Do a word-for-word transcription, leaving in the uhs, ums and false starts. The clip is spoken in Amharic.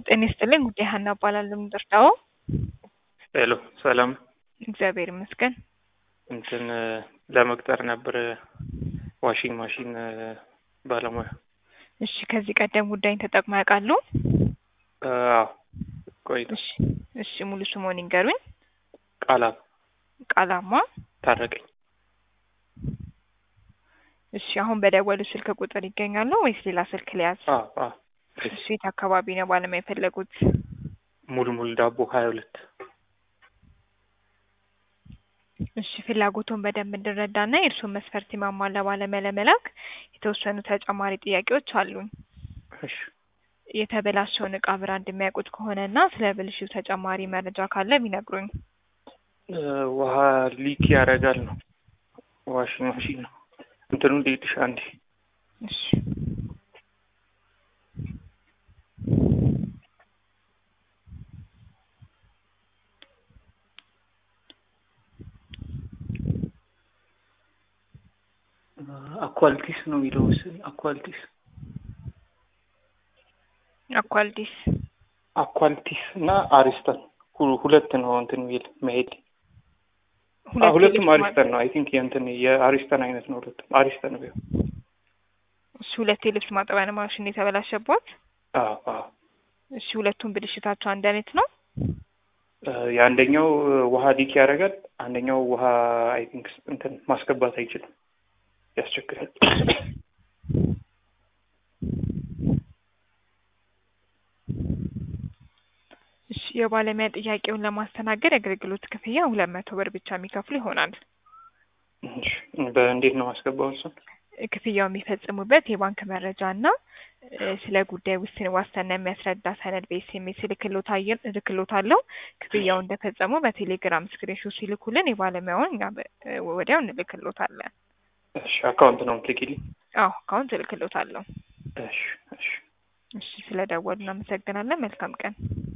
ጤና ይስጥልኝ ጉዳይ ሀና እባላለሁ ምንድርዳው ሄሎ ሰላም እግዚአብሔር ይመስገን እንትን ለመቅጠር ነበር ዋሺንግ ማሽን ባለሙያ እሺ ከዚህ ቀደም ጉዳይን ተጠቅመው ያውቃሉ አዎ ቆይቶ እሺ እሺ ሙሉ ስሙን ይንገሩኝ ቃላም ቃላማ ታረቀኝ እሺ አሁን በደወሉ ስልክ ቁጥር ይገኛሉ ወይስ ሌላ ስልክ ሊያዝ አዎ አዎ እሺ አካባቢ ነው ባለሙያ የፈለጉት ሙሉ ሙሉ ዳቦ ሀያ ሁለት እሺ ፍላጎቱን በደንብ እንድረዳና የእርሱን መስፈርት ማሟላ ባለሙያ ለመላክ የተወሰኑ ተጨማሪ ጥያቄዎች አሉኝ እሺ የተበላሸውን ዕቃ ብራንድ የሚያውቁት ከሆነና ስለ ብልሽቱ ተጨማሪ መረጃ ካለ ቢነግሩኝ ውሃ ሊክ ያደርጋል ነው ዋሺንግ ማሽን ነው እንትኑ ዲትሽ አንዴ እሺ አኳልቲስ ነው የሚለው አኳልቲስ አኳልቲስ አኳልቲስ እና አሪስተን ሁለት ነው እንትን ሚል መሄድ ሁለቱም አሪስተን ነው አይ ቲንክ የእንትን የአሪስተን አይነት ነው ሁለቱም አሪስተን ነው እሺ ሁለት የልብስ ማጠቢያ ማሽን የተበላሸበት አዎ አዎ እሺ ሁለቱም ብልሽታቸው አንድ አይነት ነው የአንደኛው ውሃ ሊክ ያደርጋል አንደኛው ውሃ አይ ቲንክ እንትን ማስገባት አይችልም ያስቸግራል እሺ የባለሙያ ጥያቄውን ለማስተናገድ አገልግሎት ክፍያ ሁለት መቶ ብር ብቻ የሚከፍሉ ይሆናል እሺ በእንዴት ነው ማስገባው እሱ ክፍያው የሚፈጽሙበት የባንክ መረጃና ስለ ጉዳይ ውስን ዋስትና የሚያስረዳ ሰነድ በኤስኤምኤስ ልክሎታየን ልክሎታለው ክፍያው እንደፈጸሙ በቴሌግራም ስክሪንሾት ሲልኩልን የባለሙያውን እኛ ወዲያው እንልክሎታለን እሺ አካውንት ነው የምትልኪልኝ አዎ አካውንት እልክሎታለሁ እሺ እሺ እሺ ስለደወሉ እናመሰግናለን መልካም ቀን